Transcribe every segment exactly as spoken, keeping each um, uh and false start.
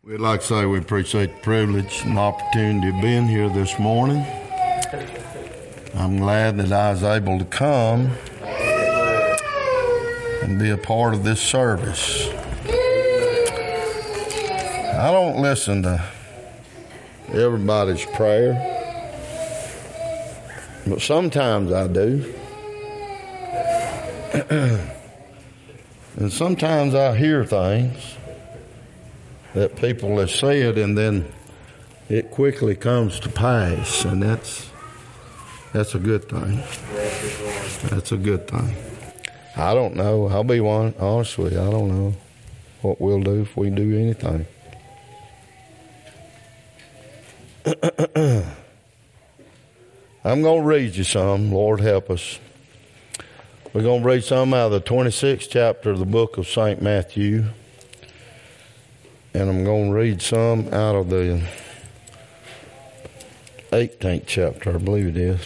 We'd like to say we appreciate the privilege and opportunity of being here this morning. I'm glad that I was able to come and be a part of this service. I don't listen to everybody's prayer, but sometimes I do. And sometimes I hear things that people have said, and then it quickly comes to pass, and that's that's a good thing. That's a good thing. I don't know. I'll be one, honest with you. I don't know what we'll do if we do anything. I'm going to read you some. Lord help us. We're going to read some out of the twenty-sixth chapter of the book of Saint Matthew. And I'm going to read some out of the eighteenth chapter, I believe it is.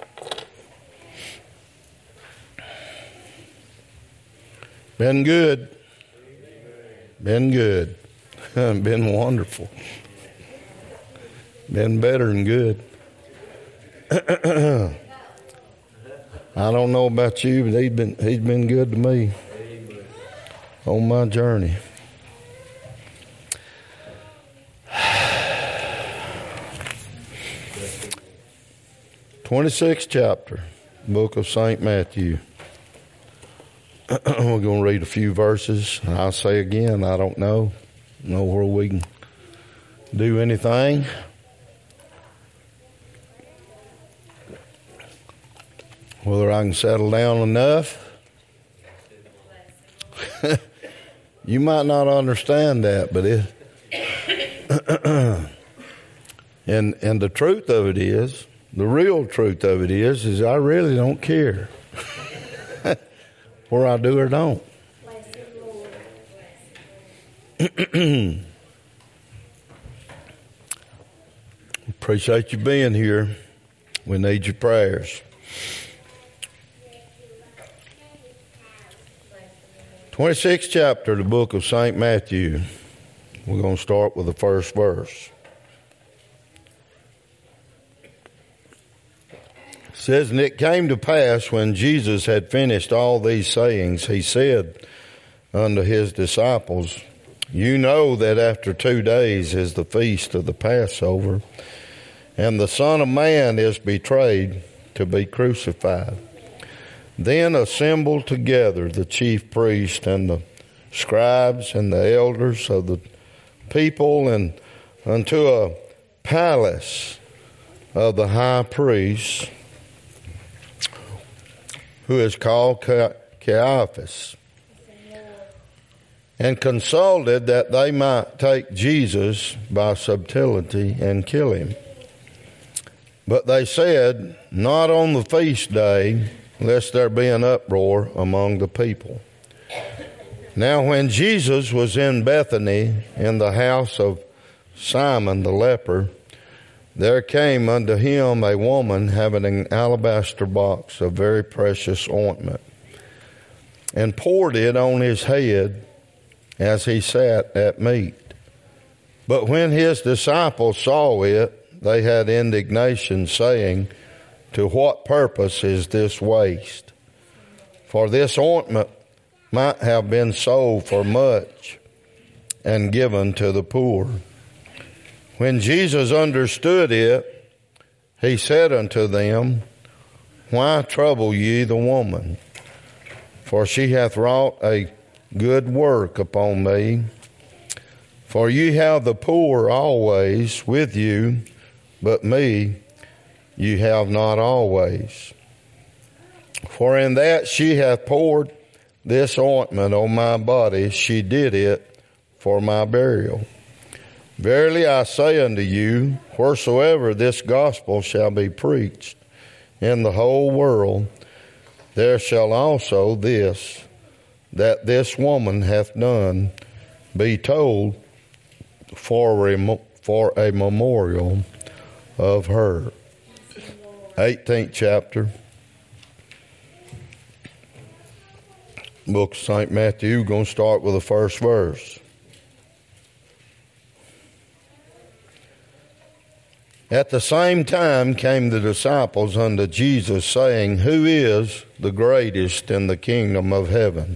Been good. Been good. Been wonderful. Been better than good. I don't know about you, but he's been, he's been good to me on my journey. twenty-sixth chapter, book of Saint Matthew. We're going to read a few verses. I'll say again, I don't know. Know where we can do anything. Whether I can settle down enough. You might not understand that, but it and and the truth of it is, the real truth of it is, is I really don't care whether I do or don't. Appreciate you being here. We need your prayers. twenty-sixth chapter of the book of Saint Matthew. We're going to start with the first verse. It says, "And it came to pass when Jesus had finished all these sayings, he said unto his disciples, You know that after two days is the feast of the Passover, and the Son of Man is betrayed to be crucified. Then assembled together the chief priests and the scribes and the elders of the people, and unto a palace of the high priest, who is called Caiaphas, and consulted that they might take Jesus by subtlety and kill him. But they said, Not on the feast day, lest there be an uproar among the people. Now when Jesus was in Bethany, in the house of Simon the leper, there came unto him a woman having an alabaster box of very precious ointment, and poured it on his head as he sat at meat. But when his disciples saw it, they had indignation, saying, To what purpose is this waste? For this ointment might have been sold for much and given to the poor. When Jesus understood it, he said unto them, Why trouble ye the woman? For she hath wrought a good work upon me. For ye have the poor always with you, but me you have not always. For in that she hath poured this ointment on my body, she did it for my burial. Verily I say unto you, wheresoever this gospel shall be preached in the whole world, there shall also this, that this woman hath done, be told for a, for a memorial of her." eighteenth chapter, book of Saint Matthew. We're going to start with the first verse. At the same time came the disciples unto Jesus, saying, Who is the greatest in the kingdom of heaven?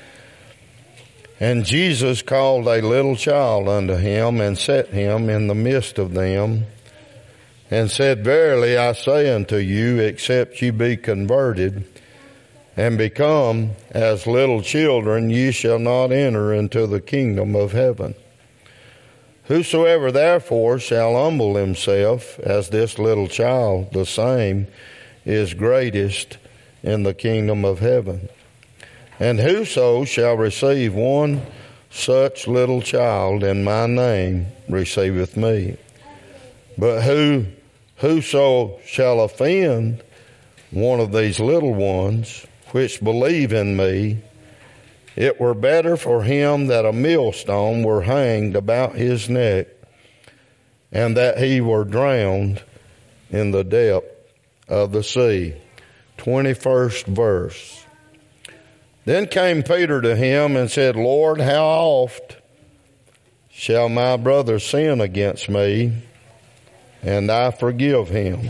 And Jesus called a little child unto him, and set him in the midst of them, and said, Verily I say unto you, except ye be converted, and become as little children, ye shall not enter into the kingdom of heaven. Whosoever therefore shall humble himself as this little child, the same is greatest in the kingdom of heaven. And whoso shall receive one such little child in my name receiveth me. But who whoso shall offend one of these little ones which believe in me, it were better for him that a millstone were hanged about his neck, and that he were drowned in the depth of the sea. twenty-first verse. Then came Peter to him and said, Lord, how oft shall my brother sin against me, and I forgive him?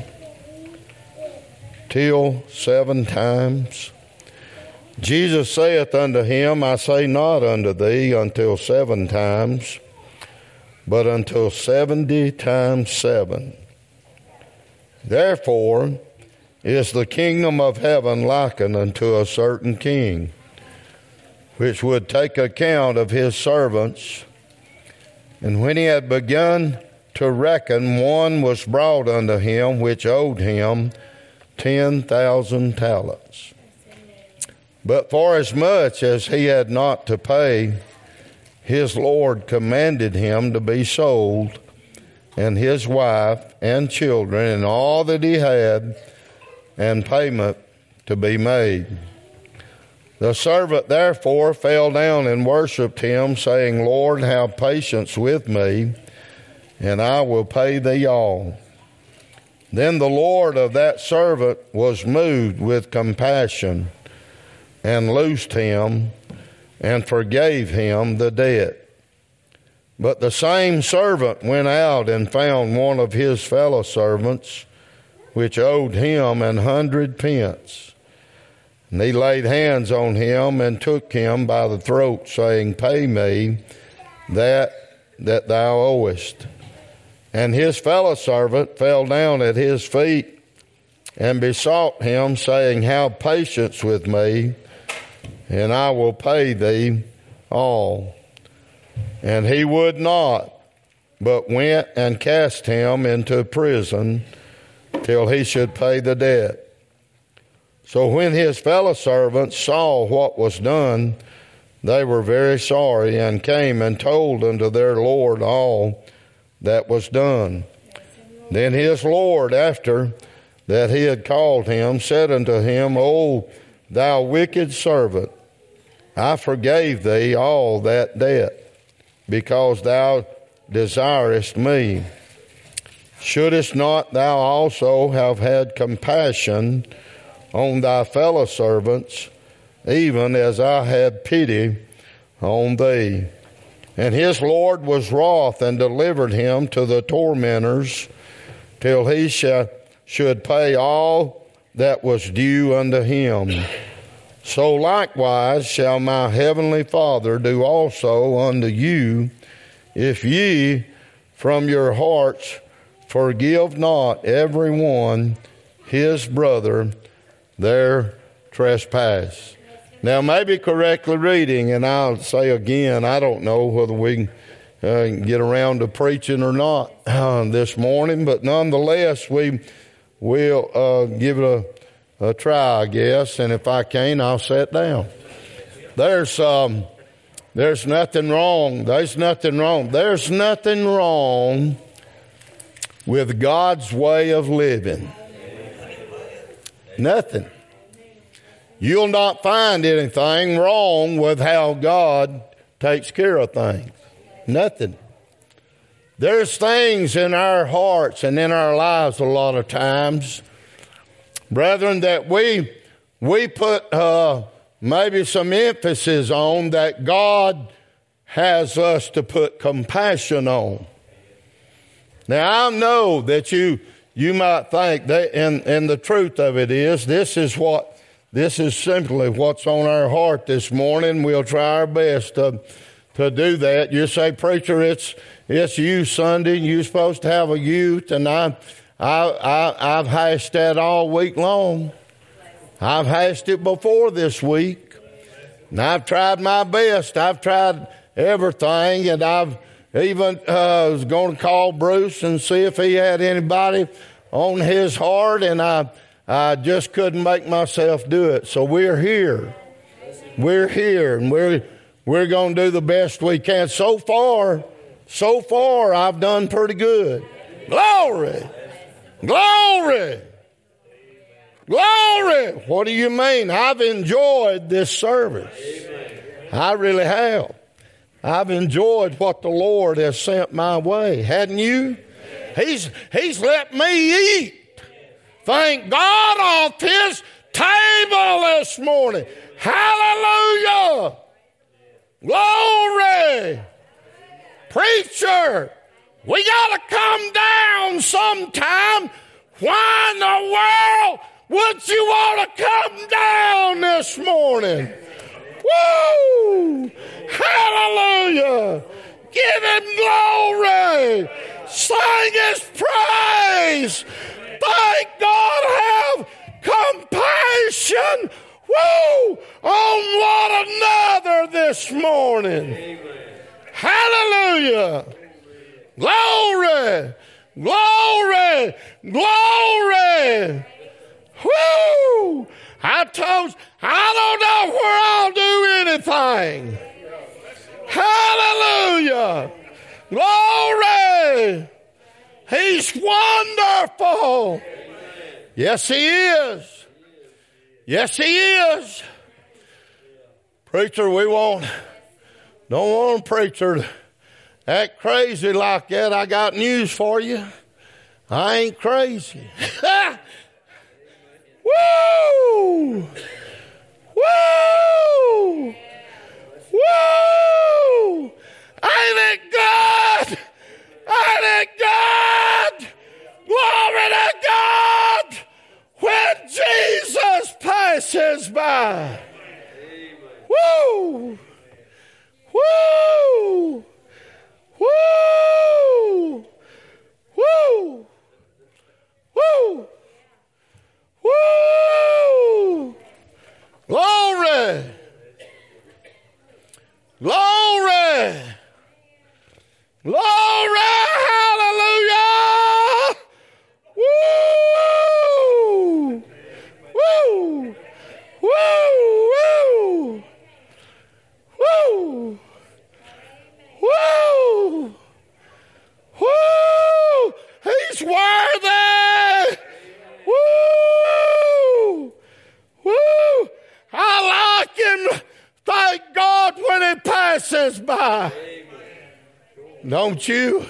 Till seven times? Jesus saith unto him, I say not unto thee until seven times, but until seventy times seven. Therefore is the kingdom of heaven likened unto a certain king, which would take account of his servants. And when he had begun to reckon, one was brought unto him which owed him ten thousand talents. But forasmuch as he had not to pay, his Lord commanded him to be sold, and his wife and children, and all that he had, and payment to be made. The servant therefore fell down and worshipped him, saying, Lord, have patience with me, and I will pay thee all. Then the Lord of that servant was moved with compassion, and loosed him, and forgave him the debt. But the same servant went out and found one of his fellow servants, which owed him an hundred pence. And he laid hands on him and took him by the throat, saying, Pay me that that thou owest. And his fellow servant fell down at his feet and besought him, saying, Have patience with me, and I will pay thee all. And he would not, but went and cast him into prison till he should pay the debt. So when his fellow servants saw what was done, they were very sorry, and came and told unto their Lord all that was done. Then his Lord, after that he had called him, said unto him, O thou wicked servant, I forgave thee all that debt, because thou desirest me. Shouldest not thou also have had compassion on thy fellow servants, even as I had pity on thee? And his Lord was wroth, and delivered him to the tormentors, till he sh- should pay all that was due unto him. So likewise shall my heavenly Father do also unto you, if ye from your hearts forgive not every one his brother their trespass. Now, maybe correctly reading, and I'll say again, I don't know whether we uh, get around to preaching or not uh, this morning, but nonetheless, we will uh, give it a, a try, I guess, and if I can, I'll sit down. There's um, there's nothing wrong. There's nothing wrong. There's nothing wrong with God's way of living. Nothing. You'll not find anything wrong with how God takes care of things. Nothing. There's things in our hearts and in our lives a lot of times, brethren, that we we put uh, maybe some emphasis on that God has us to put compassion on. Now, I know that you you might think that, and, and the truth of it is, this is what this is simply what's on our heart this morning. We'll try our best to to do that. You say, preacher, it's it's Youth Sunday. You're supposed to have a youth, and I I, I I've hashed that all week long. I've hashed it before this week, and I've tried my best. I've tried everything, and I've even uh, was going to call Bruce and see if he had anybody on his heart, and I I just couldn't make myself do it. So we're here. We're here, and we're we're going to do the best we can. So far, so far, I've done pretty good. Glory, glory, glory. What do you mean? I've enjoyed this service. I really have. I've enjoyed what the Lord has sent my way. Hadn't you? He's, he's let me eat. Thank God off His table this morning. Hallelujah. Glory. Preacher, we got to come down sometime. Why in the world would you want to come down this morning? Woo! Hallelujah! Give Him glory! Sing His praise! Thank God, have compassion, woo, on one another this morning. Amen. Hallelujah! Glory! Glory! Glory! Woo! I told, I don't know where I'll do anything. Hallelujah. Glory. He's wonderful. Yes, He is. Yes, He is. Preacher, we won't, don't want a preacher to act crazy like that. I got news for you. I ain't crazy. Woo! Woo! Woo! Ain't it good? Ain't it good? Glory to God! When Jesus passes by. Woo! Woo! Woo! Woo! Woo! Woo! Glory! Glory! Glory! Hallelujah! Woo! Woo! Woo! Woo! Woo! Woo! Woo! He's worthy! Woo! Woo! I like Him. Thank God when He passes by. Don't you?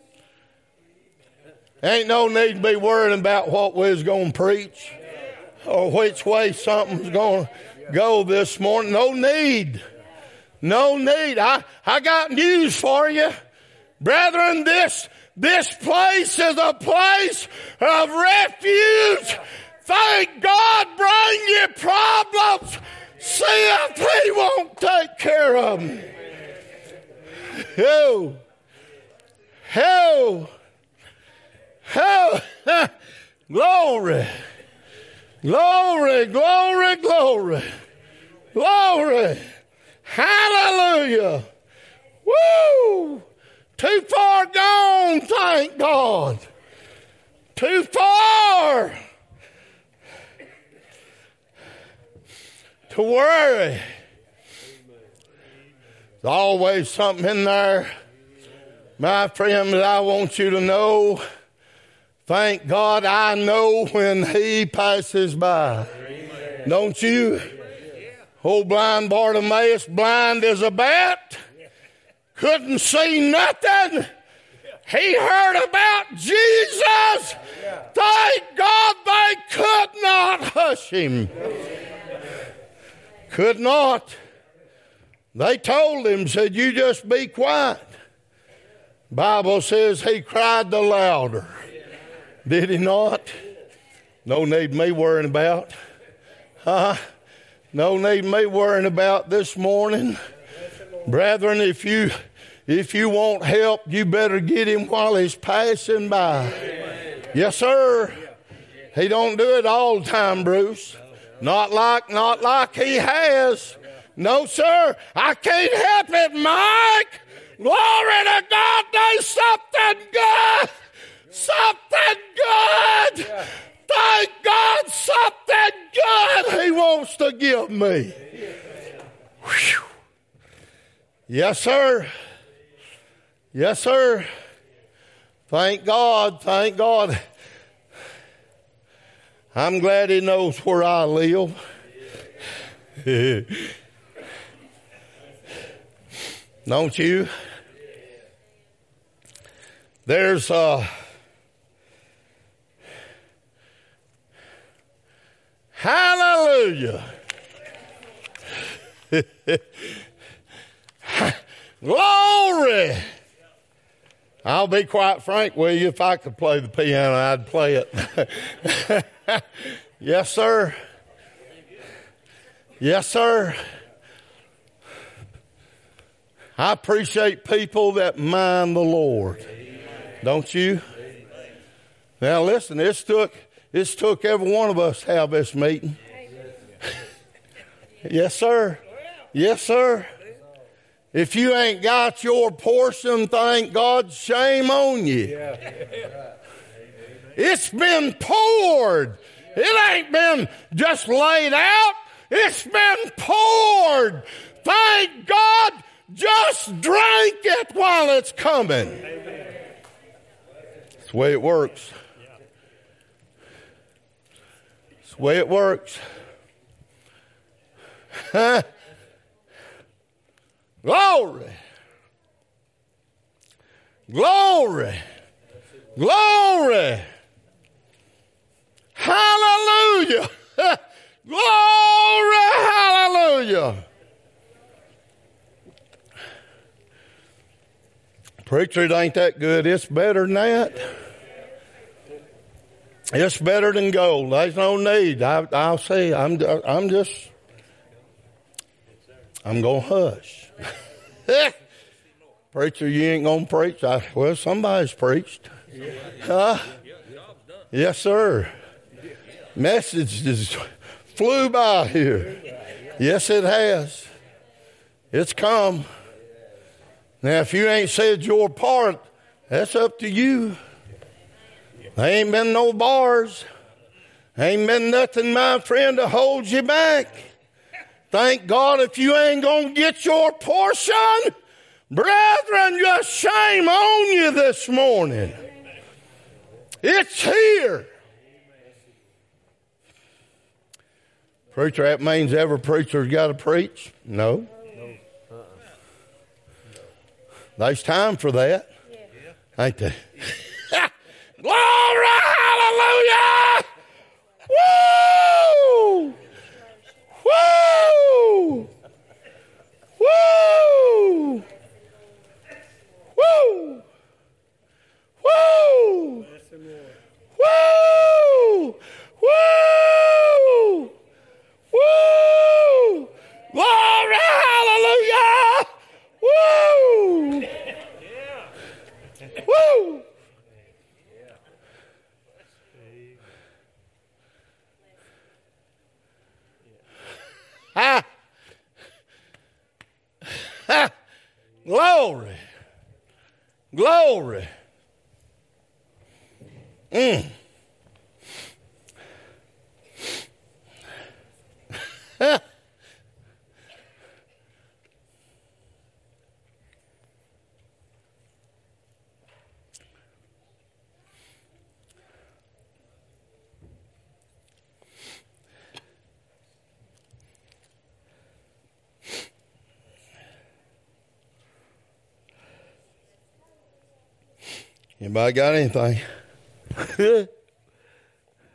Ain't no need to be worrying about what we was going to preach or which way something's going to go this morning. No need. No need. I, I got news for you. Brethren, this, this place is a place of refuge. Thank God, bring your problems. See if He won't take care of them. Who? Who? Who? Glory. Glory, glory, glory. Glory. Hallelujah. Woo! Too far gone, thank God. Too far to worry. There's always something in there, my friend, that I want you to know. Thank God I know when He passes by. Amen. Don't you? Old blind Bartimaeus, blind as a bat, couldn't see nothing. He heard about Jesus. Thank God they could not hush Him. Could not. They told him, said, you just be quiet. Bible says he cried the louder. Did he not? No need me worrying about. Huh? No need me worrying about this morning. Brethren, if you if you want help, you better get him while he's passing by. Yes, sir. He don't do it all the time, Bruce. Not like, not like he has. No, sir. I can't help it, Mike. Glory to God. There's something good. Something good. Thank God something good he wants to give me. Whew. Yes, sir. Yes, sir. Thank God. Thank God. I'm glad he knows where I live. Don't you? There's uh hallelujah. Glory. I'll be quite frank with you. If I could play the piano, I'd play it. Yes, sir. Yes, sir. I appreciate people that mind the Lord. Don't you? Now listen, it's took it's took every one of us to have this meeting. Yes, sir. Yes, sir. If you ain't got your portion, thank God, shame on you. It's been poured. It ain't been just laid out. It's been poured. Thank God, just drink it while it's coming. That's the way it works. That's the way it works. Huh? Glory. Glory. Glory. Hallelujah. Glory. Hallelujah. Preacher, it ain't that good. It's better than that. It's better than gold. There's no need. I, I'll say, I'm, I'm just, I'm going to hush. Preacher, you ain't going to preach? I, well, somebody's preached. Huh? Yes, sir. Message just flew by here. Yes, it has. It's come. Now, if you ain't said your part, that's up to you. There ain't been no bars. Ain't been nothing, my friend, to hold you back. Thank God if you ain't going to get your portion. Brethren, just shame on you this morning. It's here. Preacher, that means every preacher's got to preach? No. There's time for that. Ain't there? Glory, hallelujah! Woo! Woo! Woo! Woo! Woo! Woo! Woo! Woo! Glory, hallelujah! Woo! Woo! Ha! Ha! Glory! Glory! Mm. Ha! Anybody got anything?